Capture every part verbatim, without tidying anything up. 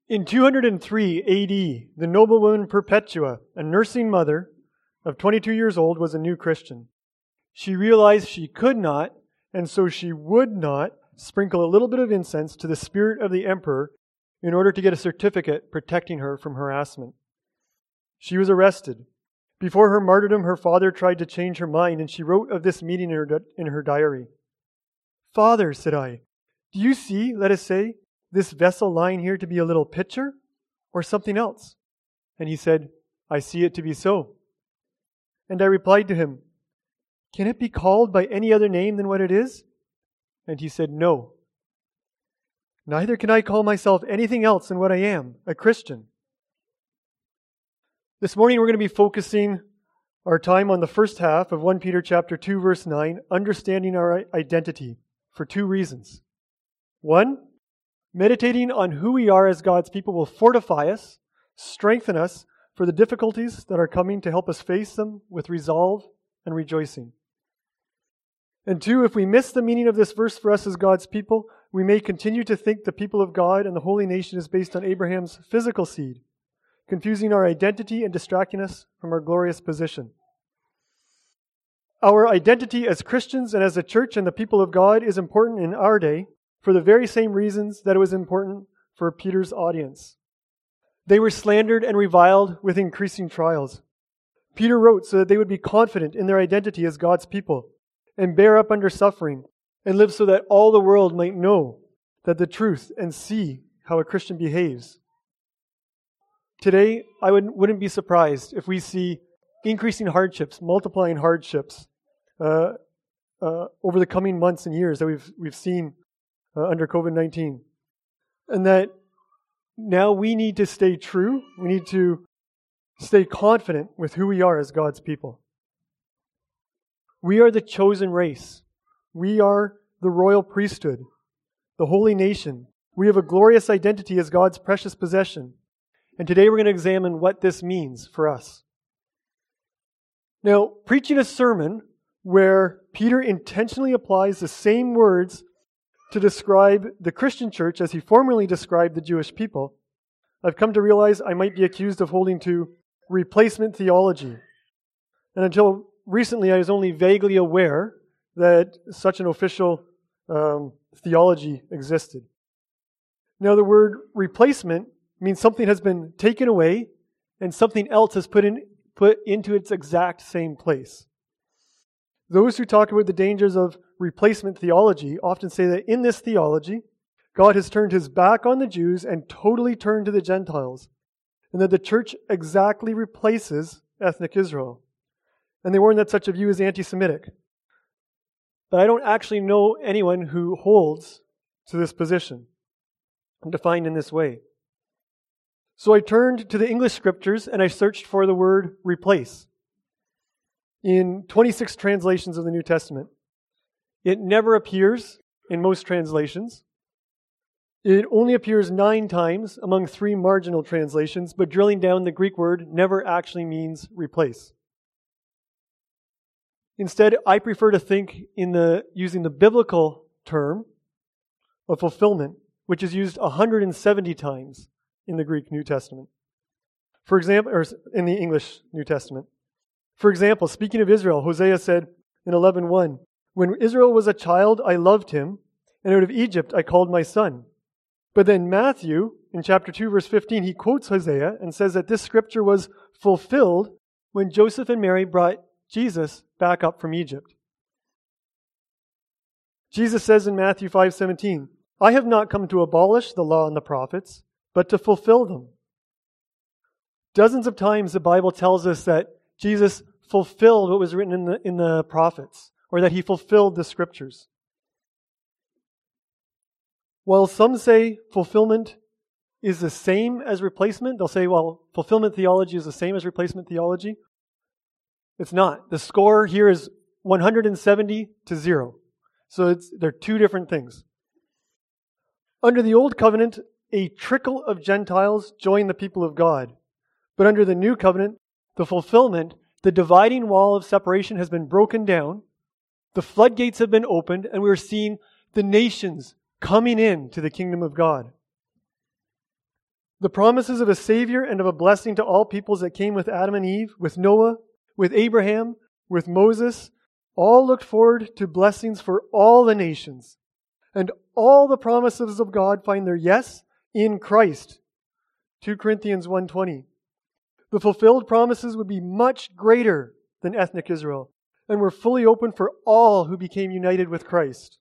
In two hundred three A D, the noblewoman Perpetua, a nursing mother of twenty-two years old, was a new Christian. She realized she could not, and so she would not, sprinkle a little bit of incense to the spirit of the emperor in order to get a certificate protecting her from harassment. She was arrested. Before her martyrdom, her father tried to change her mind, and she wrote of this meeting in her, di- in her diary. "Father," said I, "do you see, let us say, this vessel lying here to be a little pitcher or something else?" And he said, "I see it to be so." And I replied to him, "Can it be called by any other name than what it is?" And he said, "No. Neither can I call myself anything else than what I am, a Christian." This morning we're going to be focusing our time on the first half of First Peter chapter two, verse nine, understanding our identity, for two reasons. One, meditating on who we are as God's people will fortify us, strengthen us for the difficulties that are coming to help us face them with resolve and rejoicing. And two, if we miss the meaning of this verse for us as God's people, we may continue to think the people of God and the holy nation is based on Abraham's physical seed, confusing our identity and distracting us from our glorious position. Our identity as Christians and as a church and the people of God is important in our day for the very same reasons that it was important for Peter's audience. They were slandered and reviled with increasing trials. Peter wrote so that they would be confident in their identity as God's people and bear up under suffering and live so that all the world might know that the truth and see how a Christian behaves. Today, I would, wouldn't be surprised if we see increasing hardships, multiplying hardships uh, uh, over the coming months and years that we've we've seen uh, under covid nineteen. And that now we need to stay true. We need to stay confident with who we are as God's people. We are the chosen race. We are the royal priesthood, the holy nation. We have a glorious identity as God's precious possession. And today we're going to examine what this means for us. Now, preaching a sermon where Peter intentionally applies the same words to describe the Christian church as he formerly described the Jewish people, I've come to realize I might be accused of holding to replacement theology. And until recently, I was only vaguely aware that such an official um, theology existed. Now, the word replacement means something has been taken away and something else has put in, put into its exact same place. Those who talk about the dangers of replacement theology often say that in this theology, God has turned his back on the Jews and totally turned to the Gentiles, and that the church exactly replaces ethnic Israel. And they warn that such a view is anti-Semitic. But I don't actually know anyone who holds to this position, defined in this way. So I turned to the English scriptures and I searched for the word replace in twenty-six translations of the New Testament. It never appears in most translations. It only appears nine times among three marginal translations, but drilling down, the Greek word never actually means replace. Instead, I prefer to think in the using the biblical term of fulfillment, which is used one hundred seventy times in the Greek New Testament. For example, or in the English New Testament. For example, speaking of Israel, Hosea said in eleven one, "When Israel was a child, I loved him, and out of Egypt I called my son." But then Matthew, in chapter two, verse fifteen, he quotes Hosea and says that this scripture was fulfilled when Joseph and Mary brought Jesus back up from Egypt. Jesus says in Matthew five seventeen, "I have not come to abolish the law and the prophets, but to fulfill them." Dozens of times the Bible tells us that Jesus fulfilled what was written in the, in the prophets, or that he fulfilled the scriptures. While some say fulfillment is the same as replacement, they'll say, well, fulfillment theology is the same as replacement theology. It's not. The score here is one hundred seventy to zero. So it's, they're two different things. Under the Old Covenant, a trickle of Gentiles joined the people of God. But under the New Covenant, the fulfillment, the dividing wall of separation has been broken down, the floodgates have been opened, and we're seeing the nations coming in to the kingdom of God. The promises of a Savior and of a blessing to all peoples that came with Adam and Eve, with Noah, with Abraham, with Moses, all looked forward to blessings for all the nations. And all the promises of God find their yes in Christ. Second Corinthians one twenty. The fulfilled promises would be much greater than ethnic Israel, and were fully open for all who became united with Christ.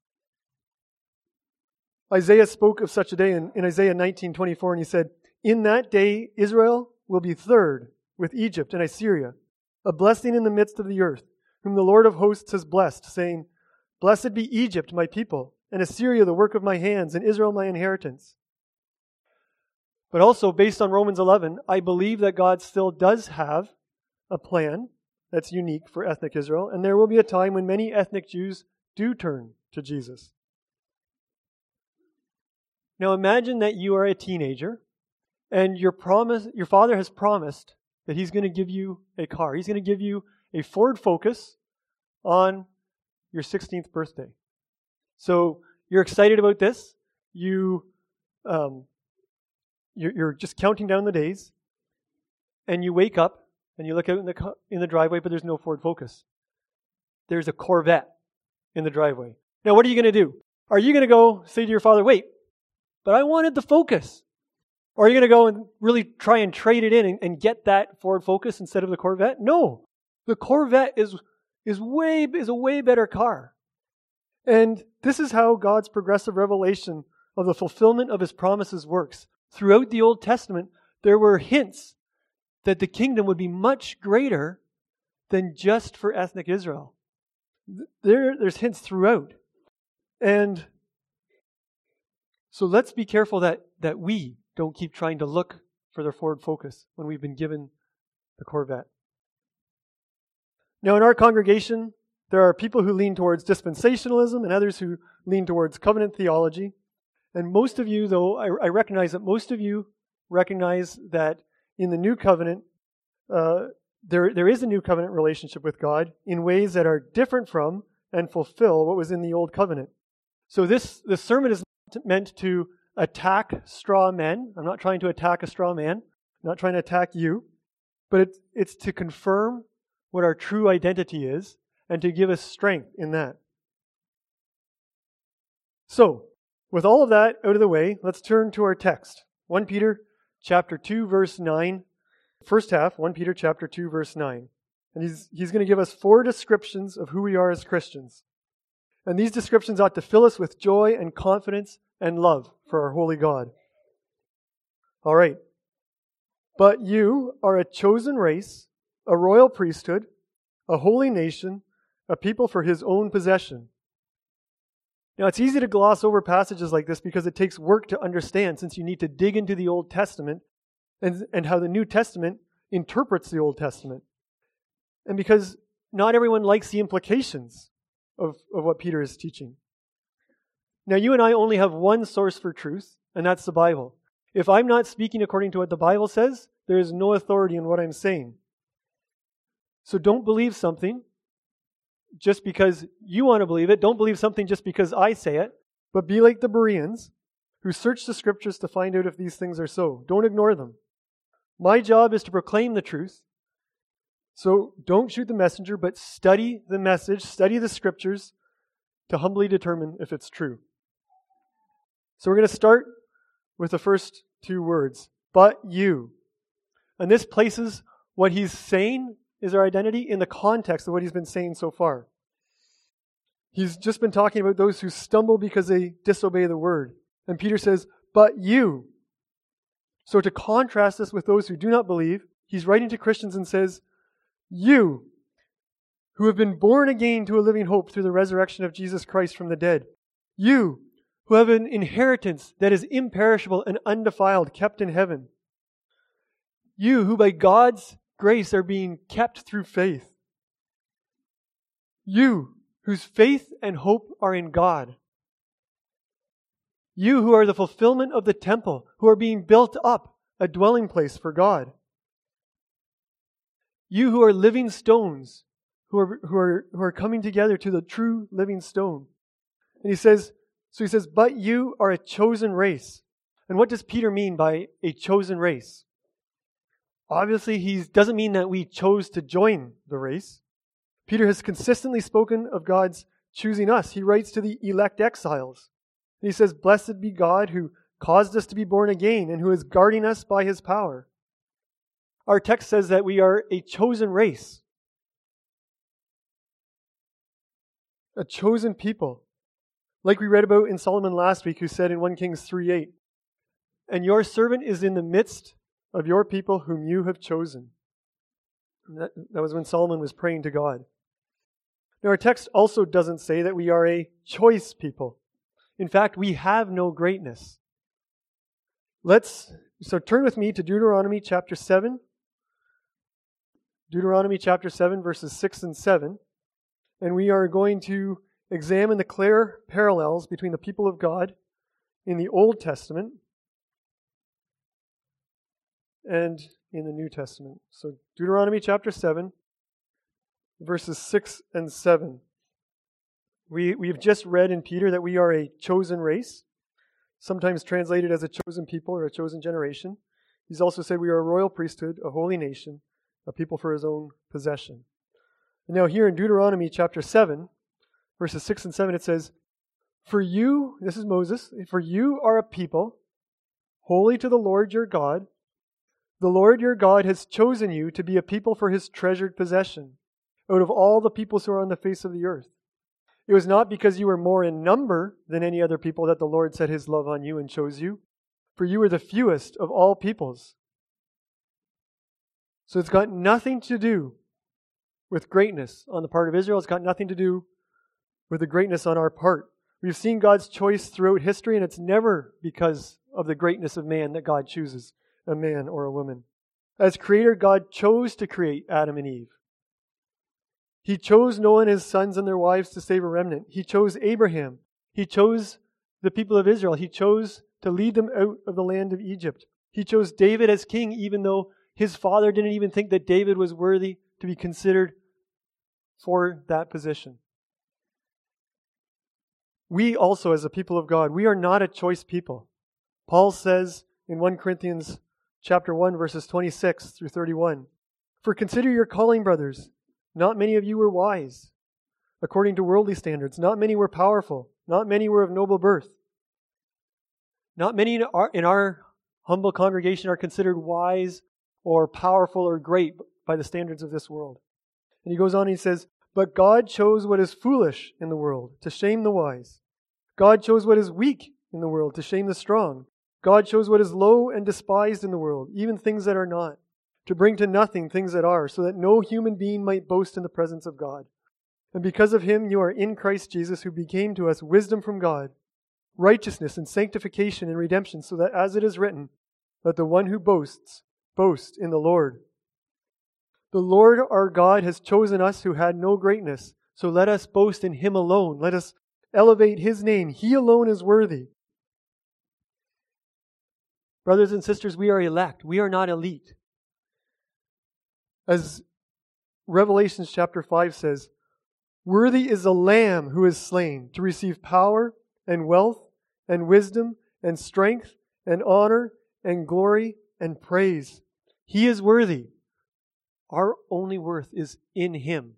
Isaiah spoke of such a day in, in Isaiah nineteen twenty-four, and he said, "In that day Israel will be third with Egypt and Assyria, a blessing in the midst of the earth, whom the Lord of hosts has blessed, saying, Blessed be Egypt, my people, and Assyria, the work of my hands, and Israel, my inheritance." But also, based on Romans eleven, I believe that God still does have a plan that's unique for ethnic Israel, and there will be a time when many ethnic Jews do turn to Jesus. Now imagine that you are a teenager, and your promise, your father has promised that he's going to give you a car. He's going to give you a Ford Focus on your sixteenth birthday. So you're excited about this. You, um, you're, you're just counting down the days, and you wake up and you look out in the in the driveway, but there's no Ford Focus. There's a Corvette in the driveway. Now, what are you going to do? Are you going to go say to your father, "Wait, but I wanted the Focus"? Or are you going to go and really try and trade it in and, and get that Ford Focus instead of the Corvette? No, the Corvette is is way is a way better car. And this is how God's progressive revelation of the fulfillment of His promises works. Throughout the Old Testament, there were hints that the kingdom would be much greater than just for ethnic Israel. There, there's hints throughout. And so let's be careful that, that we don't keep trying to look for the Ford Focus when we've been given the Corvette. Now, in our congregation, there are people who lean towards dispensationalism and others who lean towards covenant theology. And most of you, though, I, I recognize that most of you recognize that in the new covenant, uh, there, there is a new covenant relationship with God in ways that are different from and fulfill what was in the old covenant. So this, this sermon is not meant to attack straw men. I'm not trying to attack a straw man. I'm not trying to attack you. But it's, it's to confirm what our true identity is and to give us strength in that. So, with all of that out of the way, let's turn to our text. First Peter chapter two, verse nine. First half, First Peter chapter two, verse nine. And he's, he's going to give us four descriptions of who we are as Christians. And these descriptions ought to fill us with joy and confidence and love for our holy God. All right. But you are a chosen race, a royal priesthood, a holy nation, a people for His own possession. Now, it's easy to gloss over passages like this because it takes work to understand, since you need to dig into the Old Testament and, and how the New Testament interprets the Old Testament. And because not everyone likes the implications of, of what Peter is teaching. Now, you and I only have one source for truth, and that's the Bible. If I'm not speaking according to what the Bible says, there is no authority in what I'm saying. So don't believe something just because you want to believe it. Don't believe something just because I say it. But be like the Bereans, who search the Scriptures to find out if these things are so. Don't ignore them. My job is to proclaim the truth. So don't shoot the messenger, but study the message, study the Scriptures to humbly determine if it's true. So we're going to start with the first two words, but you. And this places what he's saying is our identity in the context of what he's been saying so far. He's just been talking about those who stumble because they disobey the word. And Peter says, but you. So to contrast this with those who do not believe, he's writing to Christians and says, you, who have been born again to a living hope through the resurrection of Jesus Christ from the dead. You, who have an inheritance that is imperishable and undefiled, kept in heaven. You, who by God's grace are being kept through faith. You, whose faith and hope are in God. You, who are the fulfillment of the temple, who are being built up, a dwelling place for God. You, who are living stones, who are, who are, who are coming together to the true living stone. And he says, so he says, but you are a chosen race. And what does Peter mean by a chosen race? Obviously, he doesn't mean that we chose to join the race. Peter has consistently spoken of God's choosing us. He writes to the elect exiles. And he says, "Blessed be God who caused us to be born again and who is guarding us by his power." Our text says that we are a chosen race, a chosen people. Like we read about in Solomon last week, who said in First Kings three eight, "And your servant is in the midst of your people whom you have chosen." And that, that was when Solomon was praying to God. Now, our text also doesn't say that we are a choice people. In fact, we have no greatness. Let's, so turn with me to Deuteronomy chapter seven. Deuteronomy chapter seven, verses six and seven. And we are going to examine the clear parallels between the people of God in the Old Testament and in the New Testament. So Deuteronomy chapter seven, verses six and seven. We, we've just read in Peter that we are a chosen race, sometimes translated as a chosen people or a chosen generation. He's also said we are a royal priesthood, a holy nation, a people for his own possession. And now here in Deuteronomy chapter seven, verses six and seven, it says, "For you," this is Moses, "for you are a people holy to the Lord your God. The Lord your God has chosen you to be a people for his treasured possession out of all the peoples who are on the face of the earth. It was not because you were more in number than any other people that the Lord set his love on you and chose you, for you were the fewest of all peoples." So it's got nothing to do with greatness on the part of Israel. It's got nothing to do with the greatness on our part. We've seen God's choice throughout history, and it's never because of the greatness of man that God chooses a man or a woman. As creator, God chose to create Adam and Eve. He chose Noah and his sons and their wives to save a remnant. He chose Abraham. He chose the people of Israel. He chose to lead them out of the land of Egypt. He chose David as king, even though his father didn't even think that David was worthy to be considered for that position. We also, as a people of God, we are not a choice people. Paul says in First Corinthians chapter one, verses twenty-six through thirty-one, "For consider your calling, brothers. Not many of you were wise, according to worldly standards. Not many were powerful. Not many were of noble birth. Not many in our, in our humble congregation are considered wise or powerful or great by the standards of this world." And he goes on and he says, "But God chose what is foolish in the world to shame the wise. God chose what is weak in the world to shame the strong. God chose what is low and despised in the world, even things that are not, to bring to nothing things that are, so that no human being might boast in the presence of God. And because of him you are in Christ Jesus, who became to us wisdom from God, righteousness and sanctification and redemption, so that as it is written, let the one who boasts boast in the Lord. The Lord our God has chosen us who had no greatness, so let us boast in him alone. Let us elevate his name. He alone is worthy." Brothers and sisters, we are elect. We are not elite. As Revelation chapter five says, "Worthy is the Lamb who is slain to receive power and wealth and wisdom and strength and honor and glory and praise." He is worthy. Our only worth is in him.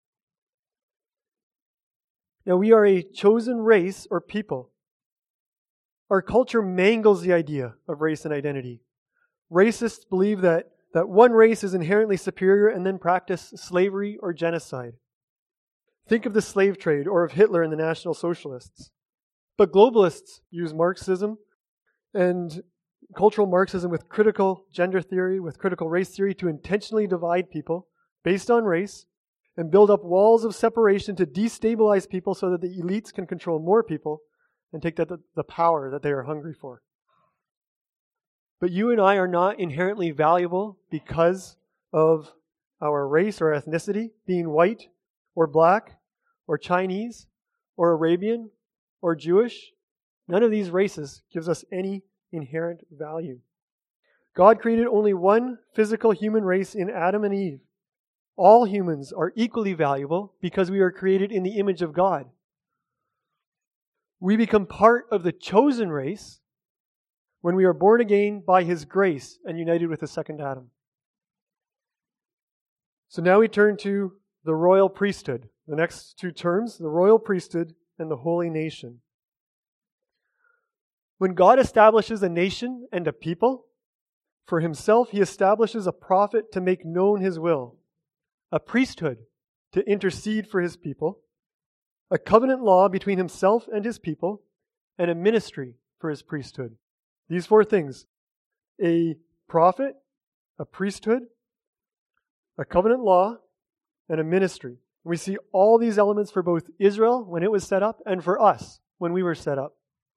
Now, we are a chosen race or people. Our culture mangles the idea of race and identity. Racists believe that, that one race is inherently superior and then practice slavery or genocide. Think of the slave trade or of Hitler and the National Socialists. But globalists use Marxism and cultural Marxism with critical gender theory, with critical race theory, to intentionally divide people based on race and build up walls of separation to destabilize people so that the elites can control more people and take that, the, the power that they are hungry for. But you and I are not inherently valuable because of our race or ethnicity, being white or black or Chinese or Arabian or Jewish. None of these races gives us any inherent value. God created only one physical human race in Adam and Eve. All humans are equally valuable because we are created in the image of God. We become part of the chosen race when we are born again by His grace and united with the second Adam. So now we turn to the royal priesthood. The next two terms, the royal priesthood and the holy nation. When God establishes a nation and a people, for Himself He establishes a prophet to make known His will, a priesthood to intercede for His people, a covenant law between Himself and His people, and a ministry for His priesthood. These four things: a prophet, a priesthood, a covenant law, and a ministry. We see all these elements for both Israel when it was set up and for us when we were set up.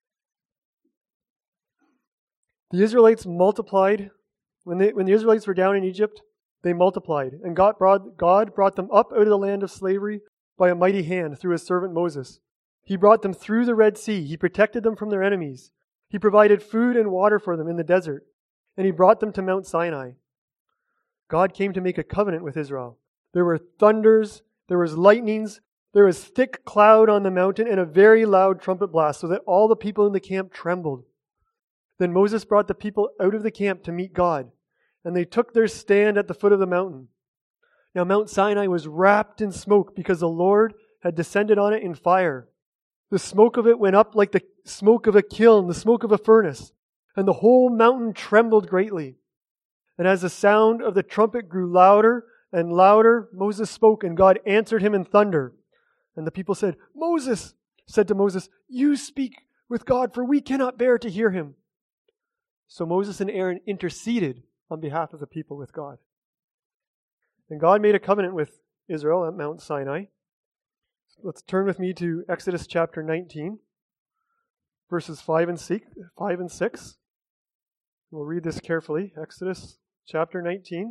The Israelites multiplied. When, they, when the Israelites were down in Egypt, they multiplied. And God brought, God brought them up out of the land of slavery by a mighty hand through His servant Moses. He brought them through the Red Sea. He protected them from their enemies. He provided food and water for them in the desert. And He brought them to Mount Sinai. God came to make a covenant with Israel. There were thunders, there was lightnings, there was thick cloud on the mountain, and a very loud trumpet blast, so that all the people in the camp trembled. Then Moses brought the people out of the camp to meet God, and they took their stand at the foot of the mountain. Now Mount Sinai was wrapped in smoke because the Lord had descended on it in fire. The smoke of it went up like the smoke of a kiln, the smoke of a furnace, and the whole mountain trembled greatly. And as the sound of the trumpet grew louder and louder, Moses spoke, and God answered him in thunder. And the people said, Moses said to Moses, "You speak with God, for we cannot bear to hear Him." So Moses and Aaron interceded on behalf of the people with God. And God made a covenant with Israel at Mount Sinai. Let's turn with me to Exodus chapter nineteen, verses five and six. We'll read this carefully. Exodus chapter nineteen,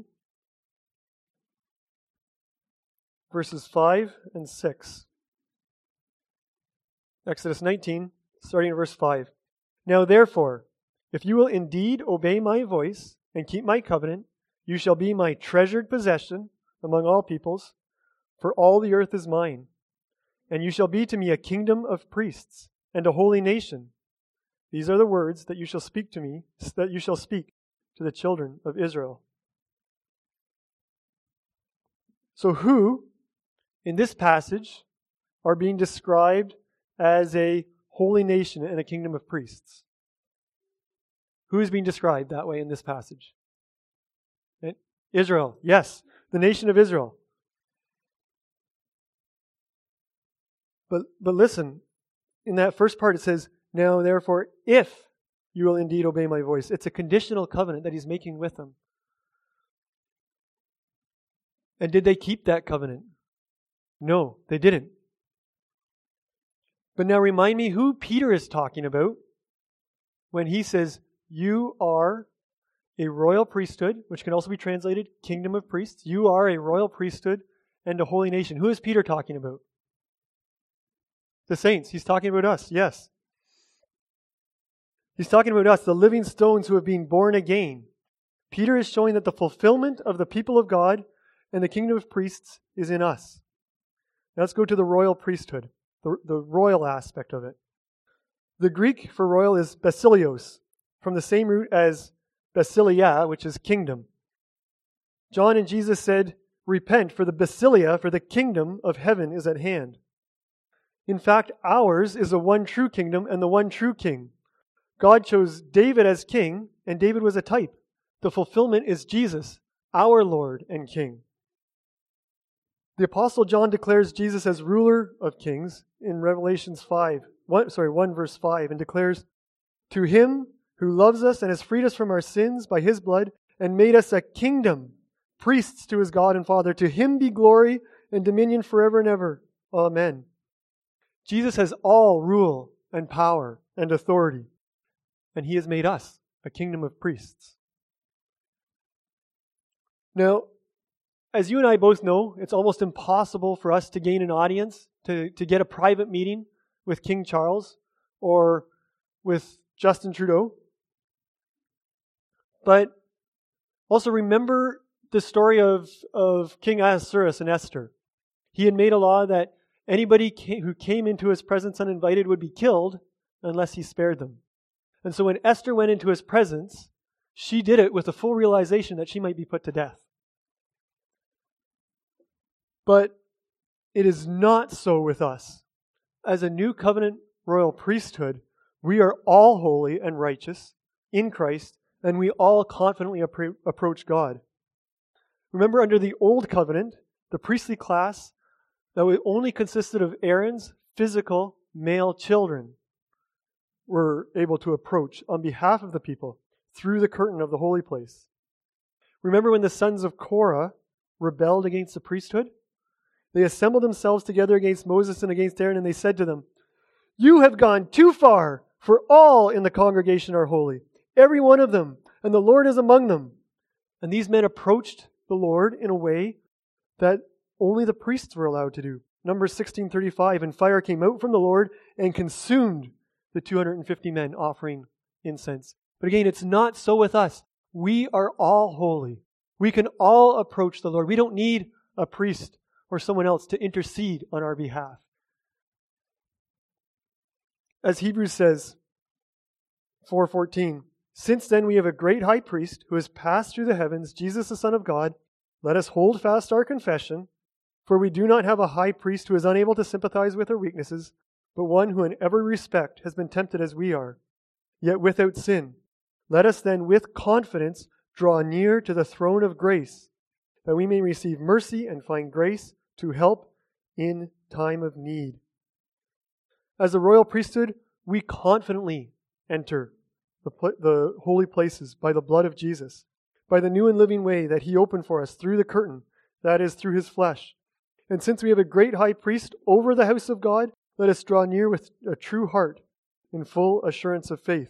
verses five and six. Exodus nineteen, starting in verse five. Now therefore, if you will indeed obey my voice and keep my covenant, you shall be my treasured possession among all peoples, for all the earth is mine. And you shall be to me a kingdom of priests and a holy nation. These are the words that you shall speak to me, that you shall speak to the children of Israel. So who, in this passage, are being described as a holy nation and a kingdom of priests? Who is being described that way in this passage? Israel, yes, the nation of Israel. But but listen, in that first part it says, now therefore, if you will indeed obey my voice. It's a conditional covenant that He's making with them. And did they keep that covenant? No, they didn't. But now remind me who Peter is talking about when he says, you are a royal priesthood, which can also be translated kingdom of priests. You are a royal priesthood and a holy nation. Who is Peter talking about? The saints. He's talking about us, yes. He's talking about us, the living stones who have been born again. Peter is showing that the fulfillment of the people of God and the kingdom of priests is in us. Now let's go to the royal priesthood, the, the royal aspect of it. The Greek for royal is basileos, from the same root as basileia, which is kingdom. John and Jesus said, repent, for the basileia, for the kingdom of heaven is at hand. In fact, ours is the one true kingdom and the one true king. God chose David as king, and David was a type. The fulfillment is Jesus, our Lord and King. The Apostle John declares Jesus as ruler of kings in Revelations five, one, sorry, one verse five, and declares, to Him who loves us and has freed us from our sins by His blood and made us a kingdom, priests to His God and Father. To Him be glory and dominion forever and ever. Amen. Jesus has all rule and power and authority, and He has made us a kingdom of priests. Now, as you and I both know, it's almost impossible for us to gain an audience, to, to get a private meeting with King Charles or with Justin Trudeau. But also remember the story of, of King Ahasuerus and Esther. He had made a law that anybody came, who came into his presence uninvited would be killed unless he spared them. And so when Esther went into his presence, she did it with the full realization that she might be put to death. But it is not so with us. As a new covenant royal priesthood, we are all holy and righteous in Christ, and we all confidently appro- approach God. Remember, under the old covenant, the priestly class that only consisted of Aaron's physical male children were able to approach on behalf of the people through the curtain of the holy place. Remember when the sons of Korah rebelled against the priesthood? They assembled themselves together against Moses and against Aaron, and they said to them, "You have gone too far, for all in the congregation are holy, every one of them, and the Lord is among them." And these men approached the Lord in a way that only the priests were allowed to do. Numbers sixteen thirty-five, and fire came out from the Lord and consumed the two hundred fifty men offering incense. But again, it's not so with us. We are all holy. We can all approach the Lord. We don't need a priest or someone else to intercede on our behalf. As Hebrews says, four fourteen, "Since then we have a great high priest who has passed through the heavens, Jesus the Son of God. Let us hold fast our confession, for we do not have a high priest who is unable to sympathize with our weaknesses, but one who in every respect has been tempted as we are, yet without sin. Let us then with confidence draw near to the throne of grace, that we may receive mercy and find grace to help in time of need." As a royal priesthood, we confidently enter the, the holy places by the blood of Jesus, by the new and living way that He opened for us through the curtain, that is, through His flesh. And since we have a great high priest over the house of God, let us draw near with a true heart in full assurance of faith.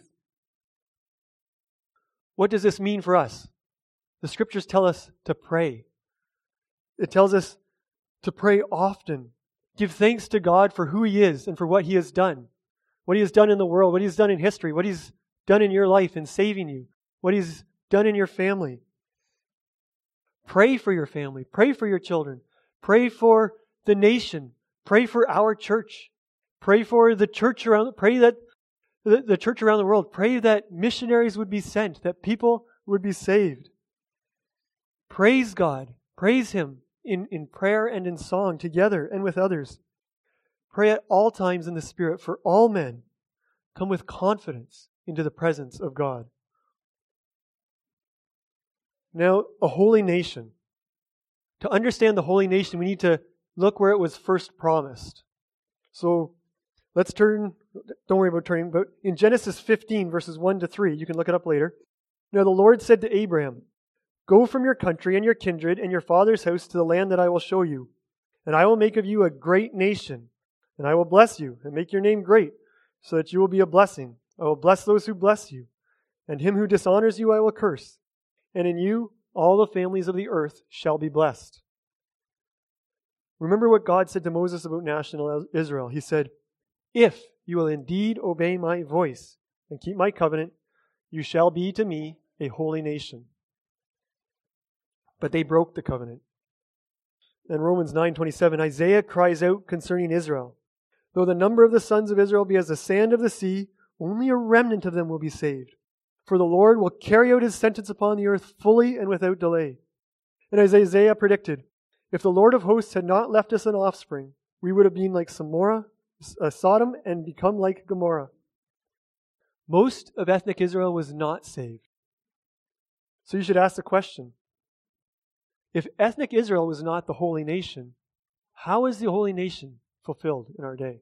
What does this mean for us? The scriptures tell us to pray. It tells us to pray often. Give thanks to God for who He is and for what He has done. What He has done in the world, what He has done in history, what He's done in your life in saving you, what He's done in your family. Pray for your family. Pray for your children. Pray for the nation. Pray for our church. Pray for the church around, pray that the, the church around the world. Pray that missionaries would be sent, that people would be saved. Praise God. Praise Him in, in prayer and in song together and with others. Pray at all times in the Spirit for all men. Come with confidence into the presence of God. Now, a holy nation. To understand the holy nation, we need to look where it was first promised. So, let's turn, don't worry about turning, but in Genesis fifteen, verses one to three, you can look it up later. Now the Lord said to Abraham, "Go from your country and your kindred and your father's house to the land that I will show you. And I will make of you a great nation. And I will bless you and make your name great, so that you will be a blessing. I will bless those who bless you. And him who dishonors you I will curse. And in you all the families of the earth shall be blessed." Remember what God said to Moses about national Israel. He said, "If you will indeed obey my voice and keep my covenant, you shall be to me a holy nation." But they broke the covenant. In Romans nine twenty-seven, Isaiah cries out concerning Israel, "Though the number of the sons of Israel be as the sand of the sea, only a remnant of them will be saved. For the Lord will carry out His sentence upon the earth fully and without delay." And as Isaiah predicted, if the Lord of hosts had not left us an offspring, we would have been like Samora, uh, Sodom and become like Gomorrah. Most of ethnic Israel was not saved. So you should ask the question, if ethnic Israel was not the holy nation, how is the holy nation fulfilled in our day?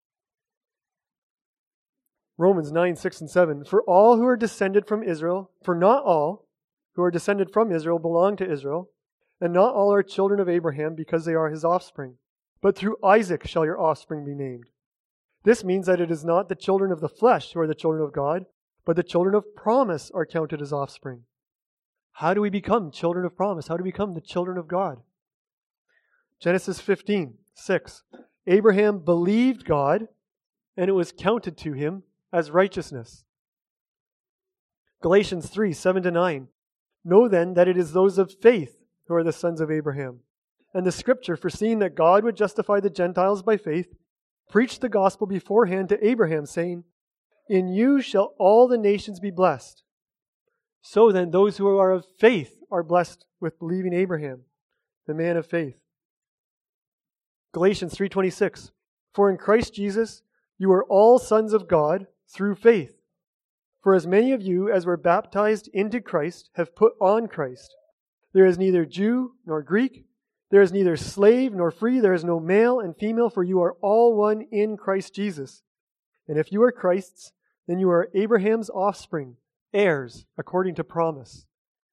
Romans nine, six and seven, "For all who are descended from Israel, for not all who are descended from Israel belong to Israel, and not all are children of Abraham because they are his offspring. But through Isaac shall your offspring be named." This means that it is not the children of the flesh who are the children of God, but the children of promise are counted as offspring. How do we become children of promise? How do we become the children of God? Genesis fifteen, six. "Abraham believed God, and it was counted to him as righteousness." Galatians three, seven to nine. "Know then that it is those of faith who are the sons of Abraham. And the scripture, foreseeing that God would justify the Gentiles by faith, preached the gospel beforehand to Abraham, saying, In you shall all the nations be blessed. So then, those who are of faith are blessed with believing Abraham, the man of faith. Galatians three twenty-six. For in Christ Jesus you are all sons of God through faith. For as many of you as were baptized into Christ have put on Christ. There is neither Jew nor Greek. There is neither slave nor free. There is no male and female, for you are all one in Christ Jesus. And if you are Christ's, then you are Abraham's offspring, heirs according to promise.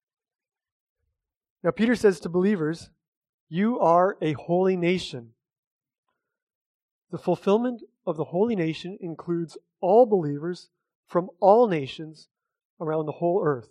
Now Peter says to believers, you are a holy nation. The fulfillment of the holy nation includes all believers from all nations around the whole earth.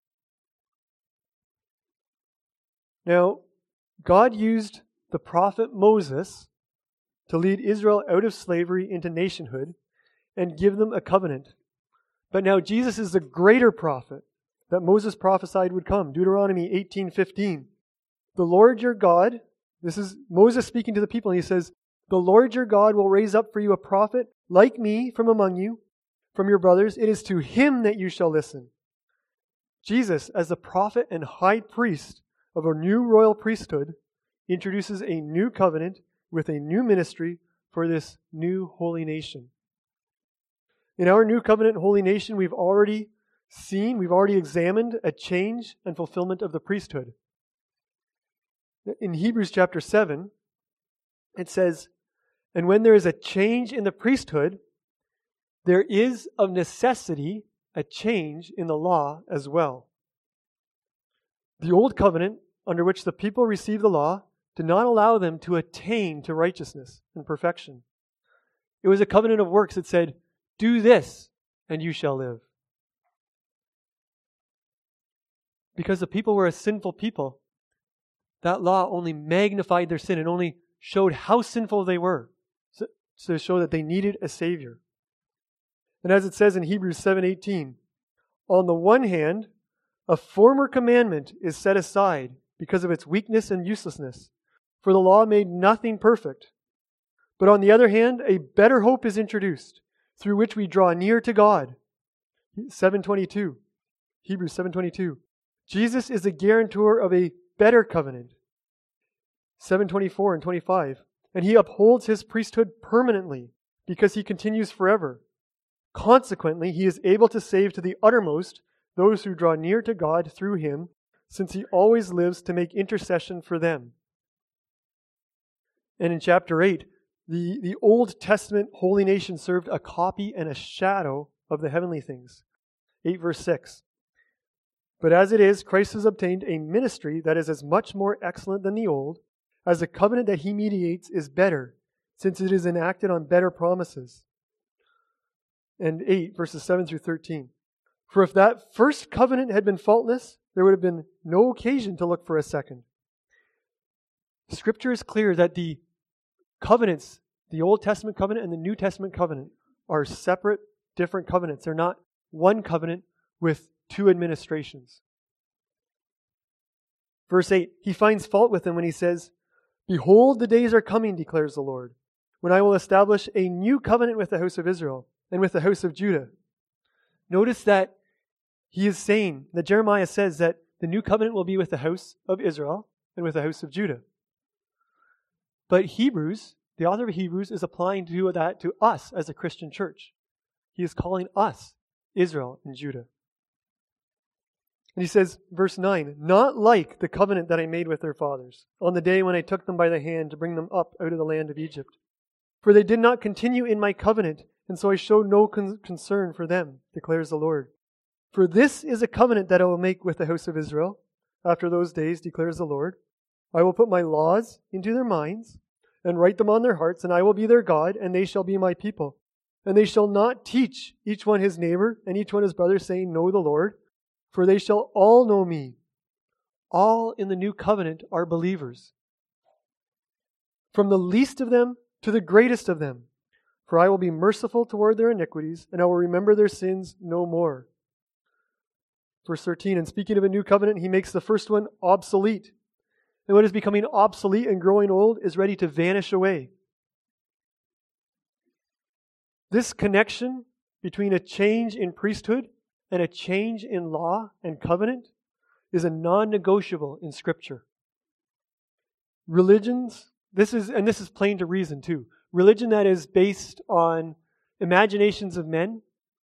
Now, God used the prophet Moses to lead Israel out of slavery into nationhood and give them a covenant. But now Jesus is the greater prophet that Moses prophesied would come. Deuteronomy eighteen fifteen. The Lord your God, this is Moses speaking to the people, and he says, the Lord your God will raise up for you a prophet like me from among you, from your brothers. It is to him that you shall listen. Jesus, as the prophet and high priest of a new royal priesthood, introduces a new covenant with a new ministry for this new holy nation. In our new covenant holy nation, we've already seen, we've already examined a change and fulfillment of the priesthood. In Hebrews chapter seven, it says, and when there is a change in the priesthood, there is of necessity a change in the law as well. The old covenant, under which the people received the law, did not allow them to attain to righteousness and perfection. It was a covenant of works that said, do this and you shall live. Because the people were a sinful people, that law only magnified their sin and only showed how sinful they were, so, to show that they needed a Savior. And as it says in Hebrews seven eighteen, on the one hand, a former commandment is set aside because of its weakness and uselessness, for the law made nothing perfect. But on the other hand, a better hope is introduced, through which we draw near to God. seven twenty-two, Hebrews seven twenty-two. Jesus is the guarantor of a better covenant. seven twenty-four and twenty-five. And he upholds his priesthood permanently because he continues forever. Consequently, he is able to save to the uttermost those who draw near to God through him, since he always lives to make intercession for them. And in chapter eight, the, the Old Testament holy nation served a copy and a shadow of the heavenly things. eight verse six. But as it is, Christ has obtained a ministry that is as much more excellent than the old, as the covenant that he mediates is better, since it is enacted on better promises. And eight, verses seven through thirteen. For if that first covenant had been faultless, there would have been no occasion to look for a second. Scripture is clear that the covenants, the Old Testament covenant and the New Testament covenant, are separate, different covenants. They're not one covenant with two administrations. Verse eight, he finds fault with them when he says, behold, the days are coming, declares the Lord, when I will establish a new covenant with the house of Israel and with the house of Judah. Notice that he is saying, that Jeremiah says that the new covenant will be with the house of Israel and with the house of Judah. But Hebrews, the author of Hebrews, is applying to do that to us as a Christian church. He is calling us Israel and Judah. And he says, verse nine, not like the covenant that I made with their fathers on the day when I took them by the hand to bring them up out of the land of Egypt. For they did not continue in my covenant, and so I showed no con- concern for them, declares the Lord. For this is a covenant that I will make with the house of Israel after those days, declares the Lord. I will put my laws into their minds and write them on their hearts, and I will be their God, and they shall be my people. And they shall not teach each one his neighbor and each one his brother, saying, know the Lord, for they shall all know me. All in the new covenant are believers, from the least of them to the greatest of them. For I will be merciful toward their iniquities, and I will remember their sins no more. Verse thirteen, and speaking of a new covenant, he makes the first one obsolete. And what is becoming obsolete and growing old is ready to vanish away. This connection between a change in priesthood and a change in law and covenant is a non-negotiable in Scripture. Religions, this is, and this is plain to reason too, religion that is based on imaginations of men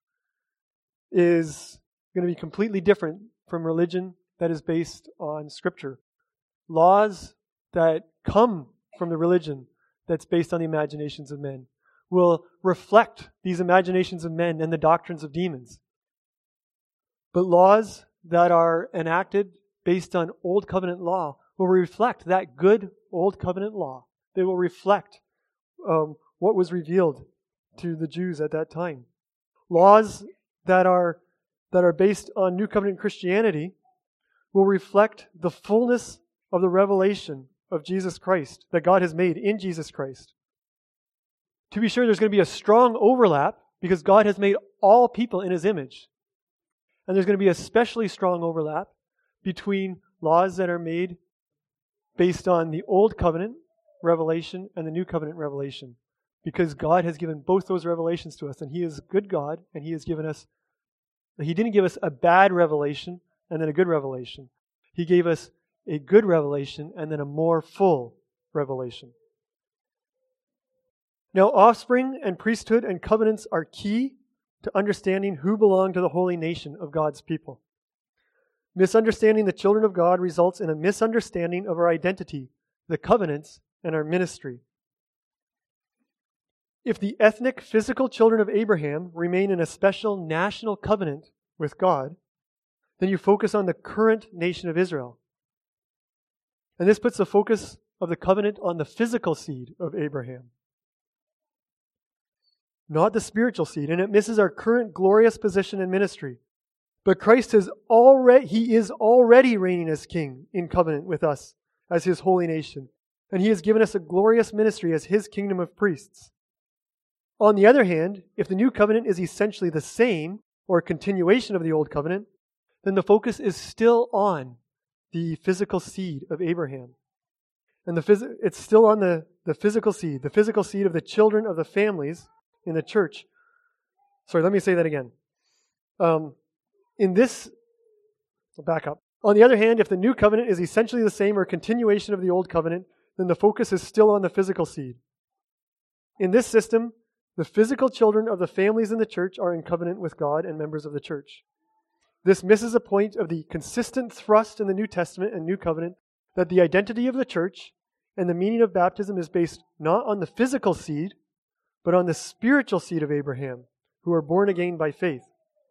is going to be completely different from religion that is based on Scripture. Laws that come from the religion that's based on the imaginations of men will reflect these imaginations of men and the doctrines of demons. But laws that are enacted based on Old Covenant law will reflect that good Old Covenant law. They will reflect um, what was revealed to the Jews at that time. Laws that are that are based on New Covenant Christianity will reflect the fullness of the revelation of Jesus Christ that God has made in Jesus Christ. To be sure, there's going to be a strong overlap because God has made all people in His image. And there's going to be a especially strong overlap between laws that are made based on the Old Covenant revelation and the New Covenant revelation. Because God has given both those revelations to us, and He is a good God, and He has given us, He didn't give us a bad revelation and then a good revelation. He gave us a good revelation and then a more full revelation. Now, offspring and priesthood and covenants are key to understanding who belong to the holy nation of God's people. Misunderstanding the children of God results in a misunderstanding of our identity, the covenants, and our ministry. If the ethnic, physical children of Abraham remain in a special national covenant with God, then you focus on the current nation of Israel. And this puts the focus of the covenant on the physical seed of Abraham, not the spiritual seed, and it misses our current glorious position in ministry. But Christ has already, He is already reigning as King in covenant with us as His holy nation. And He has given us a glorious ministry as His kingdom of priests. On the other hand, if the new covenant is essentially the same, or a continuation of the old covenant, then the focus is still on the physical seed of Abraham. And the phys- it's still on the, the physical seed, the physical seed of the children of the families in the church. Sorry, let me say that again. Um, in this, I'll back up. On the other hand, if the new covenant is essentially the same or a continuation of the old covenant, then the focus is still on the physical seed. In this system, the physical children of the families in the church are in covenant with God and members of the church. This misses a point of the consistent thrust in the New Testament and New Covenant that the identity of the church and the meaning of baptism is based not on the physical seed, but on the spiritual seed of Abraham, who are born again by faith.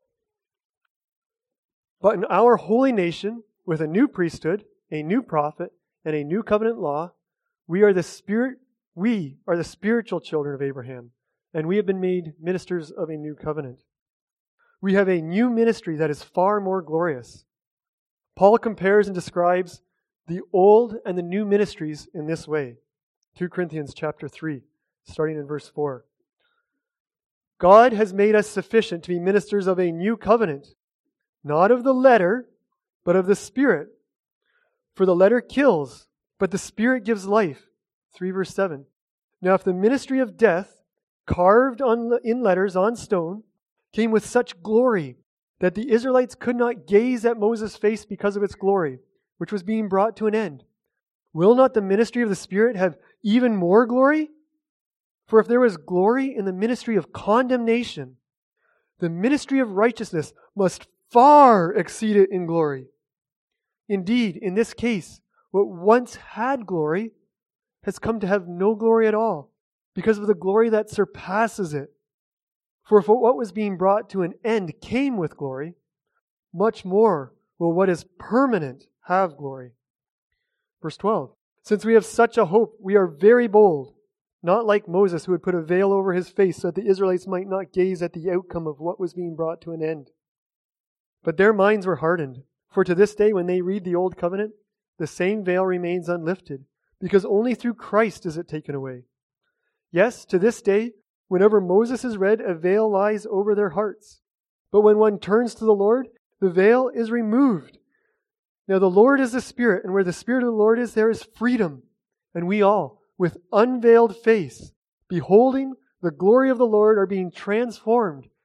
But in our holy nation, with a new priesthood, a new prophet, and a new covenant law, we are the spirit, we are the spiritual children of Abraham, and we have been made ministers of a new covenant. We have a new ministry that is far more glorious. Paul compares and describes the old and the new ministries in this way. Second Corinthians chapter three, starting in verse four. God has made us sufficient to be ministers of a new covenant, not of the letter, but of the Spirit. For the letter kills, but the Spirit gives life. three verse seven. Now if the ministry of death, carved on, in letters on stone, came with such glory that the Israelites could not gaze at Moses' face because of its glory, which was being brought to an end, will not the ministry of the Spirit have even more glory? For if there was glory in the ministry of condemnation, the ministry of righteousness must far exceed it in glory. Indeed, in this case, what once had glory has come to have no glory at all, because of the glory that surpasses it. For if what was being brought to an end came with glory, much more will what is permanent have glory. Verse twelve. Since we have such a hope, we are very bold, not like Moses, who had put a veil over his face so that the Israelites might not gaze at the outcome of what was being brought to an end. But their minds were hardened, for to this day when they read the Old Covenant, the same veil remains unlifted, because only through Christ is it taken away. Yes, to this day, whenever Moses is read, a veil lies over their hearts. But when one turns to the Lord, the veil is removed. Now the Lord is the Spirit, and where the Spirit of the Lord is, there is freedom. And we all, with unveiled face, beholding the glory of the Lord, are being transformed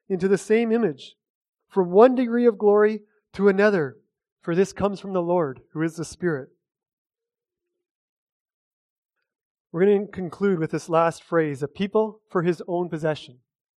into the same image, from one degree of glory to another, for this comes from the Lord, who is the Spirit. We're going to conclude with this last phrase, a people for his own possession.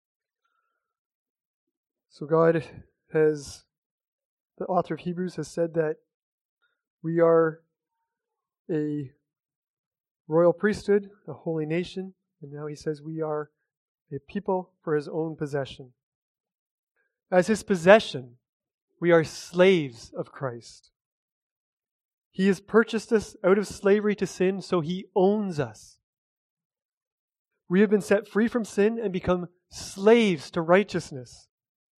So God has, the author of Hebrews has said that we are a royal priesthood, a holy nation, and now he says we are a people for his own possession. As his possession, we are slaves of Christ. He has purchased us out of slavery to sin, so he owns us. We have been set free from sin and become slaves to righteousness.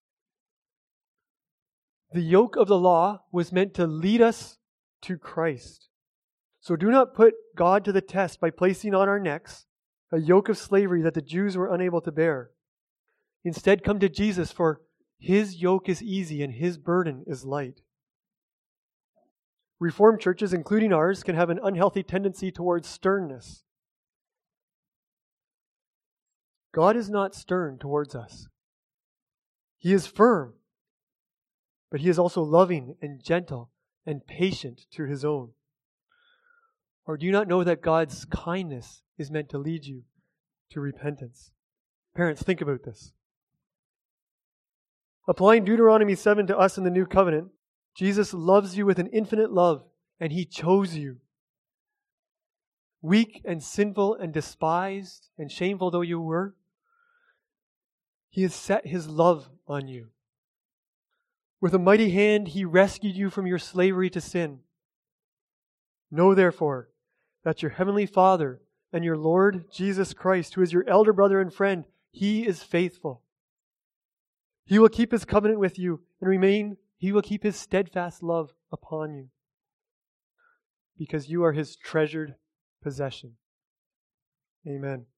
The yoke of the law was meant to lead us to Christ. So do not put God to the test by placing on our necks a yoke of slavery that the Jews were unable to bear. Instead, come to Jesus, for his yoke is easy and his burden is light. Reformed churches, including ours, can have an unhealthy tendency towards sternness. God is not stern towards us. He is firm, but he is also loving and gentle and patient to his own. Or do you not know that God's kindness is meant to lead you to repentance? Parents, think about this. Applying Deuteronomy seven to us in the new covenant, Jesus loves you with an infinite love, and he chose you. Weak and sinful and despised and shameful though you were, he has set his love on you. With a mighty hand, he rescued you from your slavery to sin. Know, therefore, that your heavenly Father and your Lord Jesus Christ, who is your elder brother and friend, he is faithful. He will keep his covenant with you and remain, he will keep his steadfast love upon you, because you are his treasured possession. Amen.